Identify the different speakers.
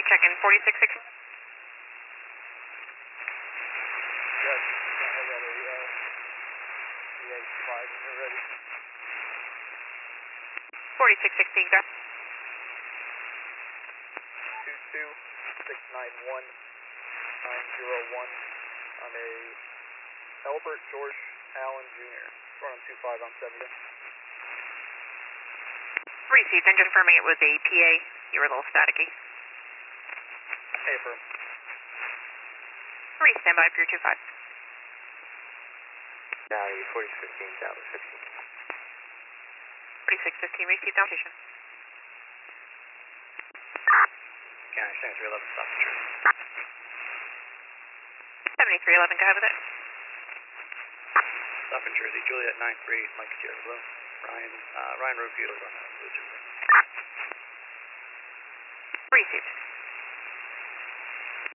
Speaker 1: check-in 4660.
Speaker 2: Yes, I got a EA5 when you're ready.
Speaker 1: 4660, go.
Speaker 2: 22691-901 on a Albert George Allen Jr. Running 25 on 70.
Speaker 1: Received, and just confirming it was a PA. You were a little staticky.
Speaker 2: Hey, affirm.
Speaker 1: 3, stand by for your 25.
Speaker 2: Value 4615, Dallas 15.
Speaker 1: 4615, received downlocation.
Speaker 2: County Center 311, stop the truth.
Speaker 1: 7311, go ahead with it.
Speaker 2: Stop in Jersey, Juliet 93, Mike Sierra Blue. Ryan Rupio on Blue 2.
Speaker 1: Received.